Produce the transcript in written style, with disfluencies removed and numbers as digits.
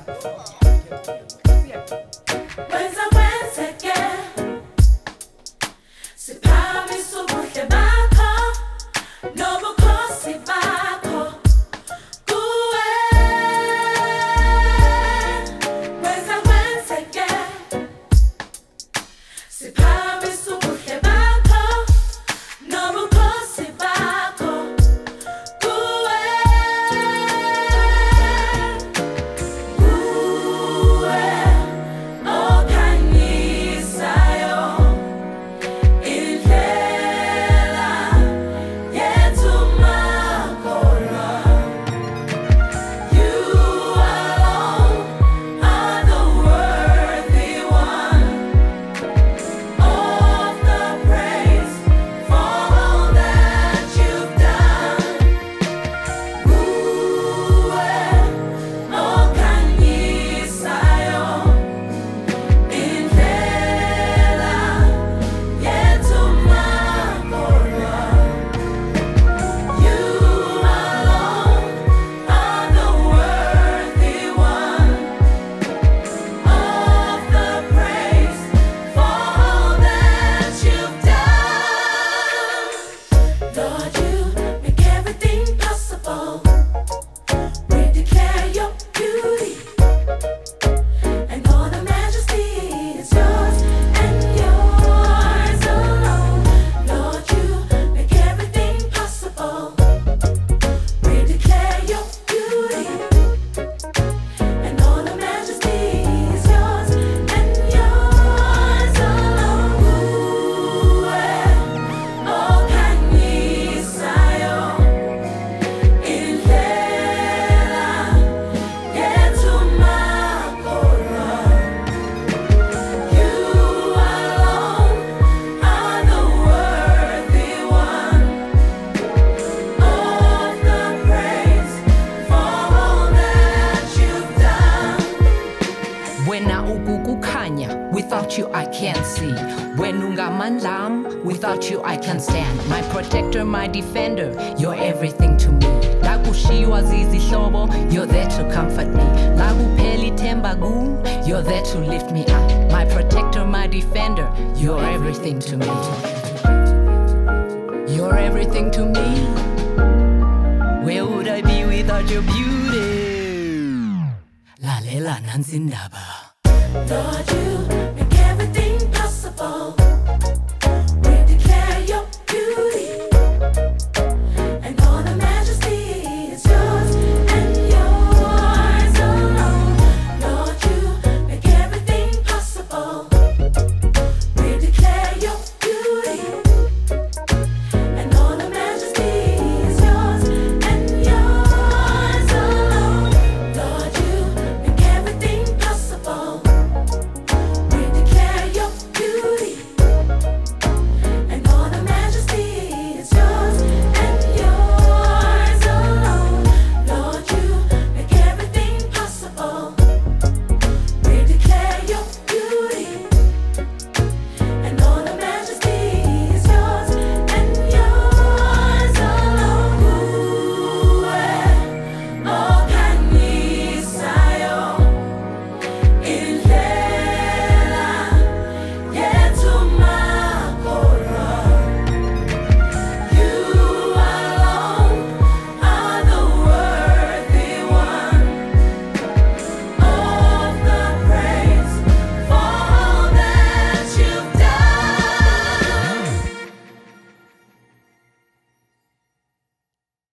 Without you I can't see. When ungamandlam, without you I can stand. My protector, my defender, you're everything to me. Lakushiwa zizi hlobo, you're there to comfort me. Lakupheli tembagu, you're there to lift me up. My protector, my defender, you're everything to me. You're everything to me. Where would I be without your beauty? Lalela nansindaba. Lord, you